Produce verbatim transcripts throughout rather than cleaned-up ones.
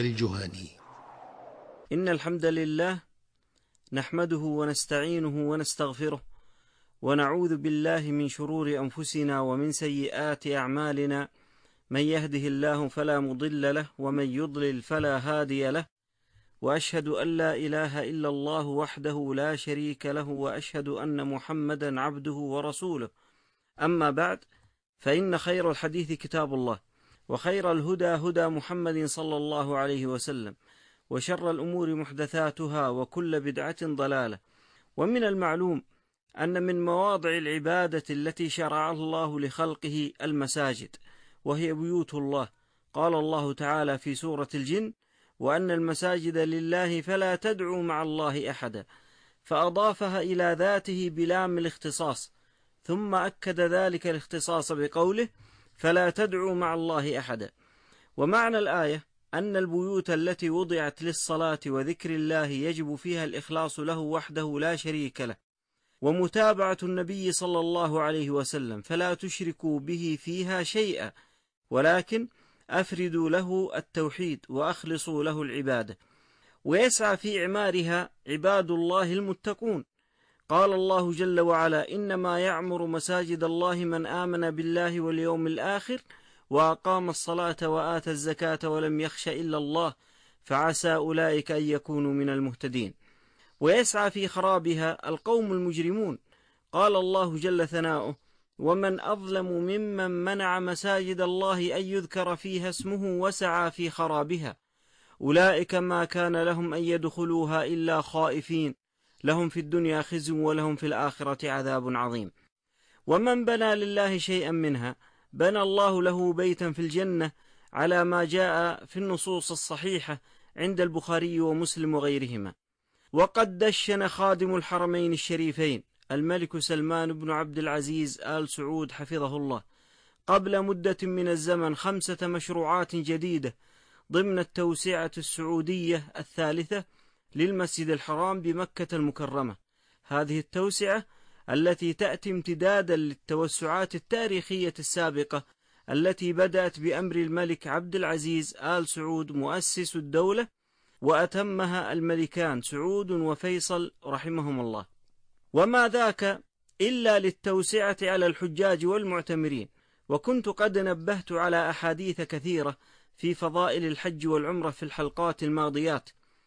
الجهني. إن الحمد لله نحمده ونستعينه ونستغفره ونعوذ بالله من شرور أنفسنا ومن سيئات أعمالنا، من يهده الله فلا مضل له ومن يضلل فلا هادي له، وأشهد أن لا إله إلا الله وحده لا شريك له، وأشهد أن محمدا عبده ورسوله. أما بعد، فإن خير الحديث كتاب الله، وخير الهدى هدى محمد صلى الله عليه وسلم، وشر الأمور محدثاتها، وكل بدعة ضلالة. ومن المعلوم أن من مواضع العبادة التي شرع الله لخلقه المساجد، وهي بيوت الله. قال الله تعالى في سورة الجن: وأن المساجد لله فلا تدعوا مع الله أحدا، فأضافها إلى ذاته بلام الاختصاص، ثم أكد ذلك الاختصاص بقوله: فلا تدعوا مع الله أحدا. ومعنى الآية أن البيوت التي وضعت للصلاة وذكر الله يجب فيها الإخلاص له وحده لا شريك له، ومتابعة النبي صلى الله عليه وسلم، فلا تشركوا به فيها شيئا، ولكن أفردوا له التوحيد وأخلصوا له العبادة. ويسعى في إعمارها عباد الله المتقون. قال الله جل وعلا: إنما يعمر مساجد الله من آمن بالله واليوم الآخر وأقام الصلاة وآتى الزكاة ولم يخش إلا الله فعسى أولئك أن يكونوا من المهتدين. ويسعى في خرابها القوم المجرمون. قال الله جل ثناؤه: ومن أظلم ممن منع مساجد الله أن يذكر فيها اسمه وسعى في خرابها، أولئك ما كان لهم أن يدخلوها إلا خائفين، لهم في الدنيا خزي ولهم في الآخرة عذاب عظيم. ومن بنى لله شيئا منها بنى الله له بيتا في الجنة، على ما جاء في النصوص الصحيحة عند البخاري ومسلم وغيرهما. وقد دشن خادم الحرمين الشريفين الملك سلمان بن عبد العزيز آل سعود حفظه الله قبل مدة من الزمن خمسة مشروعات جديدة ضمن التوسعة السعودية الثالثة للمسجد الحرام بمكة المكرمة. هذه التوسعة التي تأتي امتدادا للتوسعات التاريخية السابقة التي بدأت بأمر الملك عبد العزيز آل سعود مؤسس الدولة، وأتمها الملكان سعود وفيصل رحمهم الله. وما ذاك إلا للتوسعة على الحجاج والمعتمرين. وكنت قد نبهت على أحاديث كثيرة في فضائل الحج والعمرة في الحلقات الماضيات،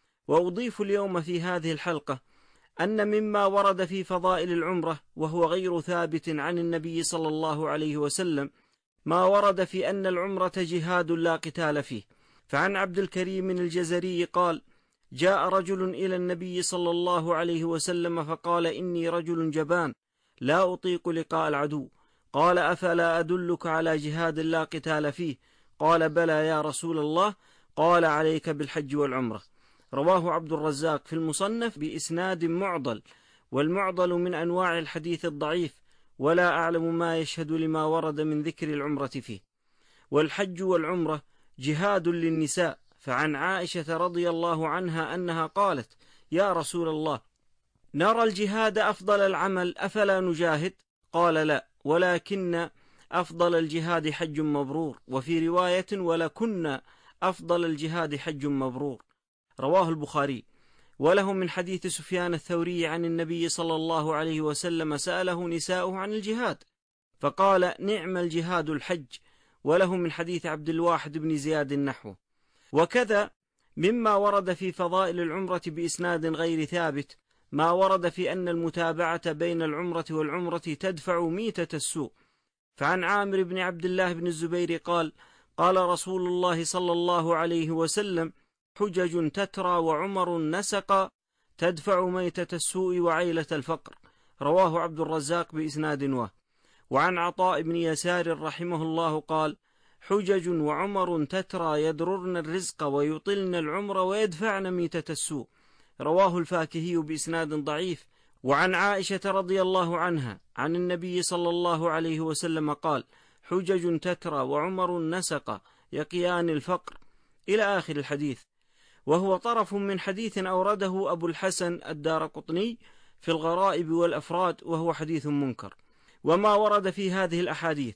وأضيف اليوم في هذه الحلقة أن مما ورد في فضائل العمرة وهو غير ثابت عن النبي صلى الله عليه وسلم ما ورد في أن العمرة جهاد لا قتال فيه. فعن عبد الكريم الجزري قال: جاء رجل إلى النبي صلى الله عليه وسلم فقال: إني رجل جبان لا أطيق لقاء العدو. قال: أفلا أدلك على جهاد لا قتال فيه؟ قال: بلى يا رسول الله. قال: عليك بالحج والعمرة. رواه عبد الرزاق في المصنف بإسناد معضل، والمعضل من أنواع الحديث الضعيف، ولا أعلم ما يشهد لما ورد من ذكر العمرة فيه. والحج والعمرة جهاد للنساء. فعن عائشة رضي الله عنها أنها قالت: يا رسول الله، نرى الجهاد أفضل العمل، أفلا نجاهد؟ قال: لا، ولكن أفضل الجهاد حج مبرور. وفي رواية: ولكن أفضل الجهاد حج مبرور. رواه البخاري. وله من حديث سفيان الثوري عن النبي صلى الله عليه وسلم سأله نساؤه عن الجهاد فقال: نعم الجهاد الحج. وله من حديث عبد الواحد بن زياد نحوه. وكذا مما ورد في فضائل العمرة بإسناد غير ثابت ما ورد في أن المتابعة بين العمرة والعمرة تدفع ميتة السوء. فعن عامر بن عبد الله بن الزبير قال: قال رسول الله صلى الله عليه وسلم: حجج تترى وعمر نسق تدفع ميتة السوء وعيلة الفقر. رواه عبد الرزاق بإسناد واه. وعن عطاء بن يسار رحمه الله قال: حجج وعمر تترى يدررن الرزق ويطلن العمر ويدفعن ميتة السوء. رواه الفاكهي بإسناد ضعيف. وعن عائشة رضي الله عنها عن النبي صلى الله عليه وسلم قال: حجج تترى وعمر نسق يقيان الفقر، إلى آخر الحديث. وهو طرف من حديث أورده أبو الحسن الدارقطني في الغرائب والأفراد، وهو حديث منكر. وما ورد في هذه الأحاديث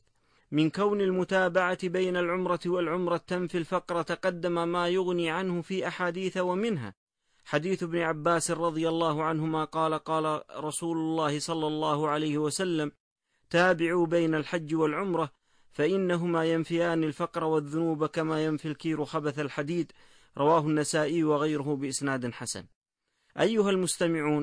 من كون المتابعة بين العمرة والعمرة تنفي الفقر تقدم ما يغني عنه في أحاديث، ومنها حديث ابن عباس رضي الله عنهما قال قال رسول الله صلى الله عليه وسلم: تابعوا بين الحج والعمرة فإنهما ينفيان الفقر والذنوب كما ينفي الكير خبث الحديد. رواه النسائي وغيره بإسناد حسن. أيها المستمعون،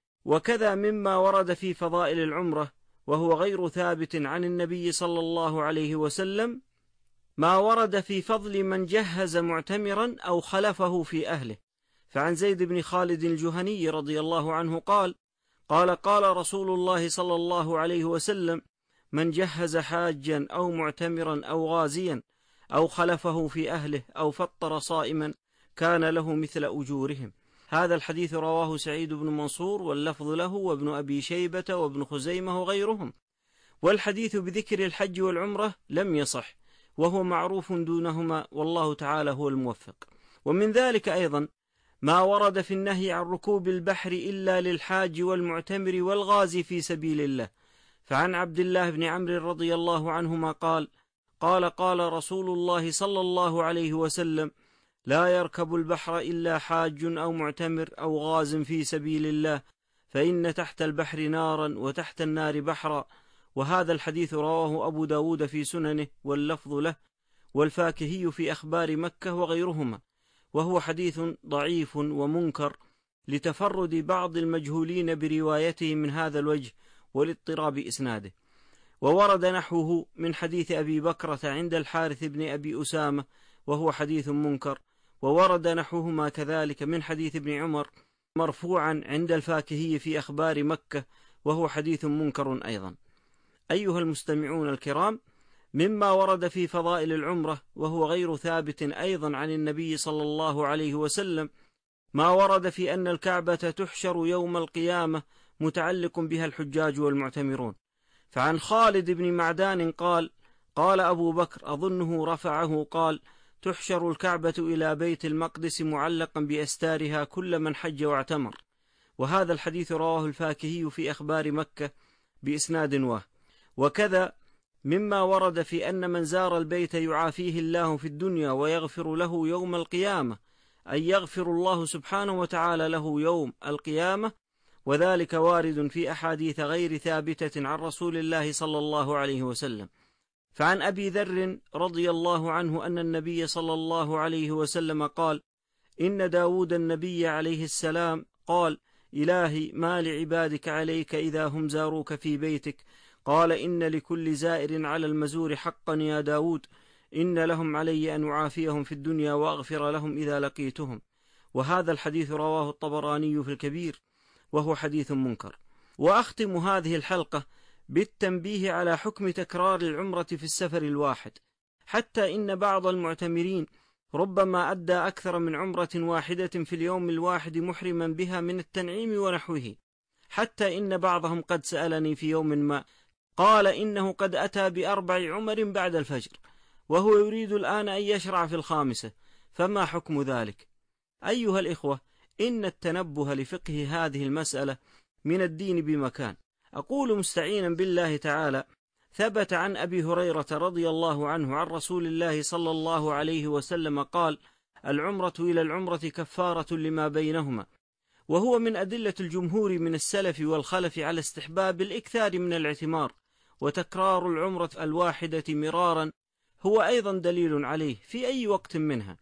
وكذا مما ورد في فضائل العمرة وهو غير ثابت عن النبي صلى الله عليه وسلم ما ورد في فضل من جهز معتمرا أو خلفه في أهله. فعن زيد بن خالد الجهني رضي الله عنه قال قال قال رسول الله صلى الله عليه وسلم: من جهز حاجا أو معتمرا أو غازيا أو خلفه في أهله أو فطر صائما كان له مثل أجورهم. هذا الحديث رواه سعيد بن منصور واللفظ له وابن أبي شيبة وابن خزيمة وغيرهم. والحديث بذكر الحج والعمرة لم يصح، وهو معروف دونهما، والله تعالى هو الموفق. ومن ذلك أيضا ما ورد في النهي عن ركوب البحر إلا للحاج والمعتمر والغازي في سبيل الله. فعن عبد الله بن عمرو رضي الله عنهما قال قال قال رسول الله صلى الله عليه وسلم: لا يركب البحر إلا حاج أو معتمر أو غاز في سبيل الله، فإن تحت البحر نارا وتحت النار بحرا. وهذا الحديث رواه أبو داود في سننه واللفظ له، والفاكهي في أخبار مكة وغيرهما، وهو حديث ضعيف ومنكر لتفرد بعض المجهولين بروايته من هذا الوجه والاضطراب إسناده. وورد نحوه من حديث أبي بكرة عند الحارث بن أبي أسامة، وهو حديث منكر. وورد نحوهما كذلك من حديث ابن عمر مرفوعا عند الفاكهي في أخبار مكة، وهو حديث منكر أيضا. أيها المستمعون الكرام، مما ورد في فضائل العمرة وهو غير ثابت أيضا عن النبي صلى الله عليه وسلم ما ورد في أن الكعبة تحشر يوم القيامة متعلق بها الحجاج والمعتمرون. فعن خالد بن معدان قال قال أبو بكر أظنه رفعه قال: تحشر الكعبة إلى بيت المقدس معلقا بأستارها كل من حج واعتمر. وهذا الحديث رواه الفاكهي في أخبار مكة بإسناد واه. وكذا مما ورد في أن من زار البيت يعافيه الله في الدنيا ويغفر له يوم القيامة، أي يغفر الله سبحانه وتعالى له يوم القيامة، وذلك وارد في أحاديث غير ثابتة عن رسول الله صلى الله عليه وسلم. فعن أبي ذر رضي الله عنه أن النبي صلى الله عليه وسلم قال: إن داود النبي عليه السلام قال: إلهي ما لعبادك عليك إذا هم زاروك في بيتك؟ قال: إن لكل زائر على المزور حقا يا داود، إن لهم علي أن أعافيهم في الدنيا وأغفر لهم إذا لقيتهم. وهذا الحديث رواه الطبراني في الكبير، وهو حديث منكر. وأختم هذه الحلقة بالتنبيه على حكم تكرار العمرة في السفر الواحد، حتى إن بعض المعتمرين ربما أدى أكثر من عمرة واحدة في اليوم الواحد محرما بها من التنعيم ونحوه، حتى إن بعضهم قد سألني في يوم ما قال إنه قد أتى بأربع عمر بعد الفجر، وهو يريد الآن أن يشرع في الخامسة، فما حكم ذلك؟ أيها الإخوة، إن التنبه لفقه هذه المسألة من الدين بمكان. أقول مستعينا بالله تعالى: ثبت عن أبي هريرة رضي الله عنه عن رسول الله صلى الله عليه وسلم قال: العمرة إلى العمرة كفارة لما بينهما. وهو من أدلة الجمهور من السلف والخلف على استحباب الإكثار من الاعتمار، وتكرار العمرة الواحدة مرارا هو أيضا دليل عليه في أي وقت منها.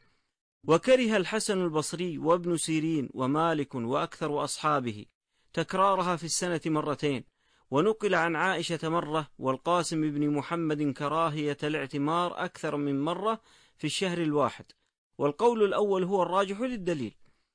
وكره الحسن البصري وابن سيرين ومالك وأكثر أصحابه تكرارها في السنة مرتين، ونقل عن عائشة مرة والقاسم بن محمد كراهية الاعتمار أكثر من مرة في الشهر الواحد، والقول الأول هو الراجح للدليل.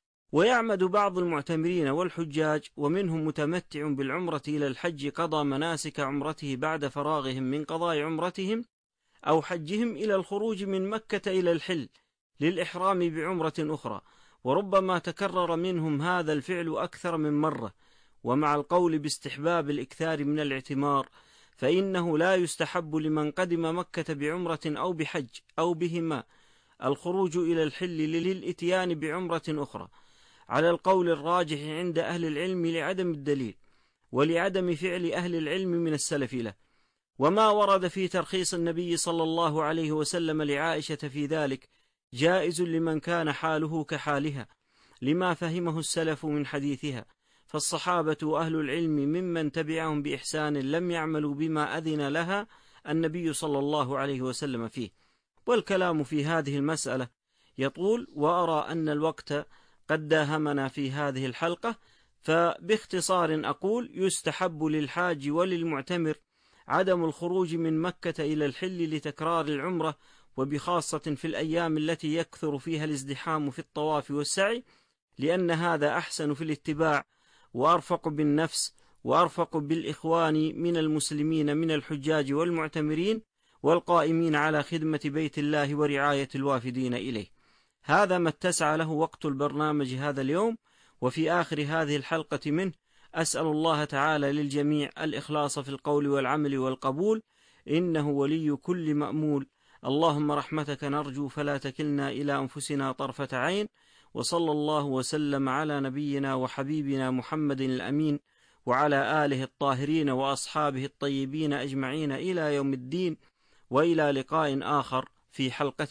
ويعمد بعض المعتمرين والحجاج ومنهم متمتع بالعمرة إلى الحج قضى مناسك عمرته بعد فراغهم من قضاء عمرتهم أو حجهم إلى الخروج من مكة إلى الحل للإحرام بعمرة أخرى، وربما تكرر منهم هذا الفعل أكثر من مرة. ومع القول باستحباب الإكثار من الاعتمار، فإنه لا يستحب لمن قدم مكة بعمرة أو بحج أو بهما الخروج إلى الحل للإتيان بعمرة أخرى، على القول الراجح عند أهل العلم لعدم الدليل ولعدم فعل أهل العلم من السلف له. وما ورد في ترخيص النبي صلى الله عليه وسلم لعائشة في ذلك جائز لمن كان حاله كحالها، لما فهمه السلف من حديثها، فالصحابة وأهل العلم ممن تبعهم بإحسان لم يعملوا بما أذن لها النبي صلى الله عليه وسلم فيه. والكلام في هذه المسألة يطول، وأرى أن الوقت قد داهمنا في هذه الحلقة، فباختصار أقول: يستحب للحاج وللمعتمر عدم الخروج من مكة إلى الحل لتكرار العمرة، وبخاصة في الأيام التي يكثر فيها الازدحام في الطواف والسعي، لأن هذا أحسن في الاتباع وأرفق بالنفس وأرفق بالإخوان من المسلمين من الحجاج والمعتمرين والقائمين على خدمة بيت الله ورعاية الوافدين إليه. هذا ما اتسع له وقت البرنامج هذا اليوم، وفي آخر هذه الحلقة منه أسأل الله تعالى للجميع الإخلاص في القول والعمل والقبول، إنه ولي كل مأمول. اللهم رحمتك نرجو فلا تكلنا إلى أنفسنا طرفة عين، وصلى الله وسلم على نبينا وحبيبنا محمد الأمين وعلى آله الطاهرين وأصحابه الطيبين أجمعين إلى يوم الدين، وإلى لقاء آخر في حلقة